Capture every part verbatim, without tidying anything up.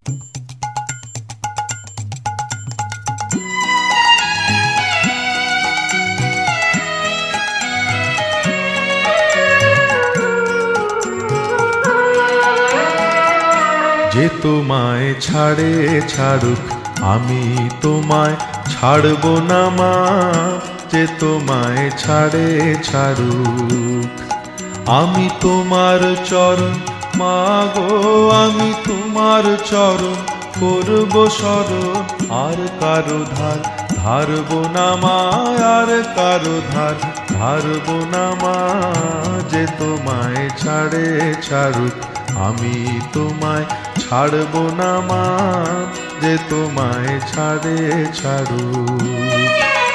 যে তোমায় ছাড়ে ছাড়ুক আমি তোমায় ছাড়ব না মা, যে তোমায় ছাড়ে ছাড়ুক। আমি তোমার চরণ মা গো, আমি তোমার চরণ করব শরণ, আর কারো ধার ধারব না মা, আর কারো ধার ধারব না মা। যে তোমায় ছাড়ে ছাড়ুক আমি তোমায় ছাড়ব না মা, যে তোমায় ছাড়ে ছাড়ুক।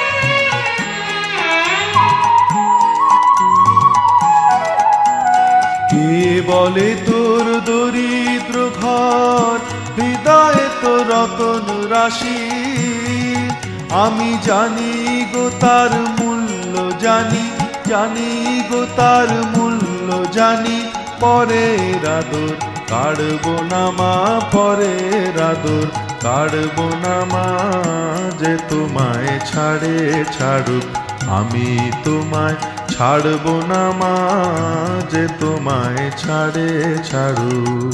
কে বলে তোর দরিদ্র ঘর, হৃদয়ে তো রতন রাশি। আমি জানি গো তার মূল্য জানি, জানি গো তার মূল্য জানি। পরের আদর কাড়ব না মা, পরের আদর কাড়ব না মা। যে তোমায় ছাড়ে ছাড়ুক আমি তোমায় ছাড়ব না মা, যে তোমায় ছাড়ে ছাড়ুক।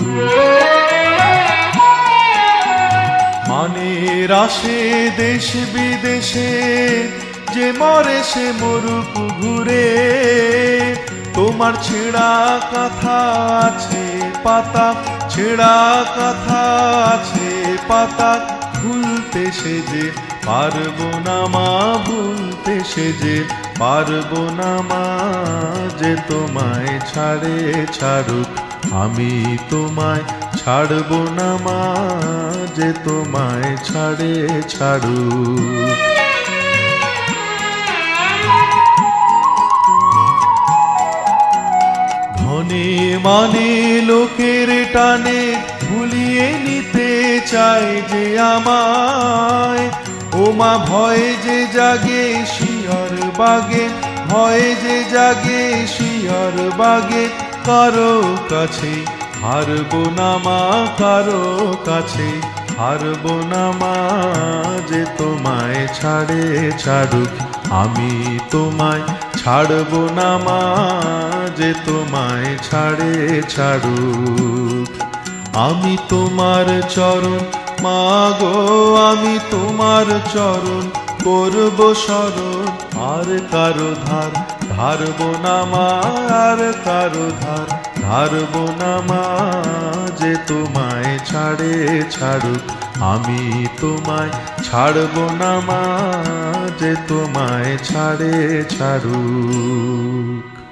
মানের আসে দেশ বিদেশে, যে মরে সে মরুক ঘুরে। তোমার ছেঁড়া কথা আছে পাতা, ছেঁড়া কথা আছে পাতা। ভুলতে সে যে পারব না মা, ভুলতে সে যে পারব না মা। যে তোমায় ছাড়ে ছাড়ুক আমি তোমায় ছাড়ব না মা, যে তোমায় ছাড়ে ছাড়ুক। ধনে মানে লোকের টানে ভুলিয়ে নিতে চায় যে আমায়। ও মা ভয়ে যে জাগে শিয়র বাগে, ভয়ে যে জাগে শিয়র বাগে। কারো কাছে হারব না মা, কারো কাছে হারব না মা। যে তোমায় ছাড়ে ছাড়ুক আমি তোমায় ছাড়ব না মা, যে তোমায় ছাড়ে ছাড়ুক। আমি তোমার চরণ মা গো, আমি তোমার চরণ করব শরণ, আর কারো ধার ধারব না মা, আর কারো ধার ধারব না মা। যে তোমায় ছাড়ে ছাড়ুক আমি তোমায় ছাড়ব না মা, যে তোমায় ছাড়ে ছাড়ুক।